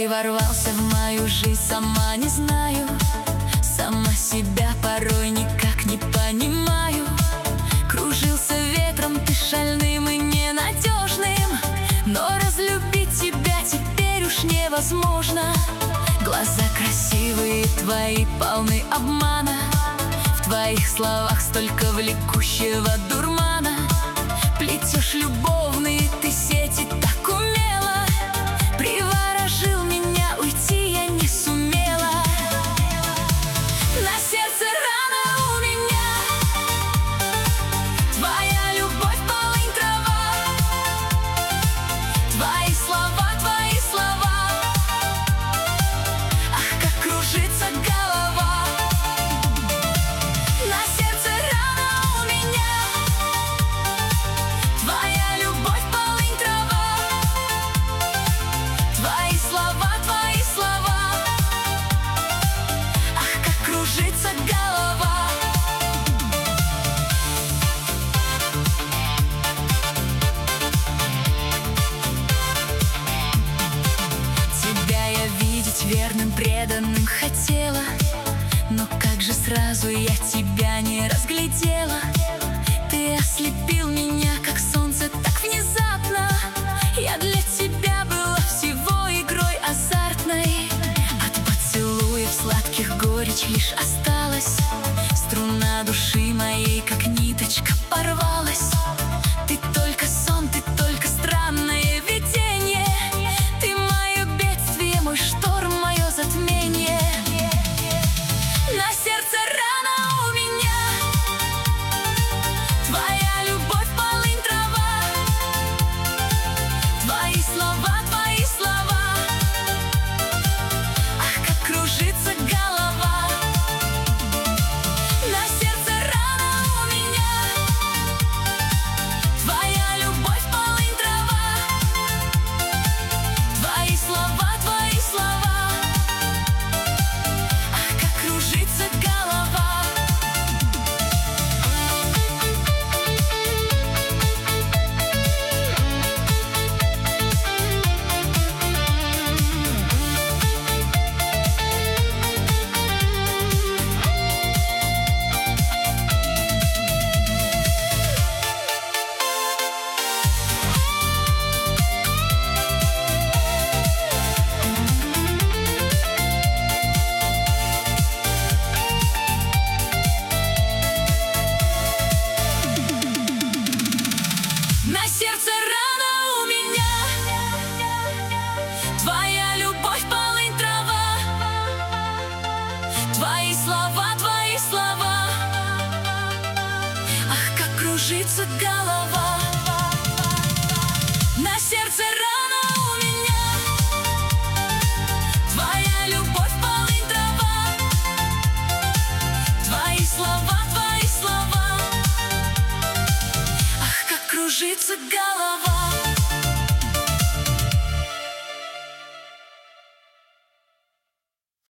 ворвался в мою жизнь, сама не знаю. Сама себя порой никак не понимаю. Кружился ветром ты шальным и ненадежным, но разлюбить тебя теперь уж невозможно. Глаза красивые твои, полны обмана. В твоих словах столько влекущего дурмана. Плетешь любовные ты сети так умело. Приворожил меня, уйти я не сумела. На сердце рана у меня. Твоя любовь полынь трава. Твои слова, твои слова. Ах, как кружится голова. На сердце рана у меня. Твоя любовь полынь трава. Твои слова, твои слова. Ах, как кружится голова. Тебя я видеть верным, преданным хотела, но как же сразу я тебя не разглядела. Ты ослепил меня, как солнце, так внезапно. Я для тебя была всего игрой азартной. От поцелуев сладких горечь лишь осталась. Струна души моей, как ниточка, порвалась. Ты только сон, ты только странное видение. Ты мое бедствие, мой шторм, мое затмение. На сердце рана у меня. Твоя любовь полынь трава. Твои слова, твои слова. Ах, как кружится голова. На сердце рана у меня. Твоя любовь полынь трава. Твои слова, твои слова. Ах, как кружится голова. На сердце рана у меня. Твоя любовь полынь трава. Твои слова, твои слова. Ах, как кружится голова. На сердце рана у меня. Твоя любовь полынь трава. Твои слова, твои слова. Ах, как кружится голова.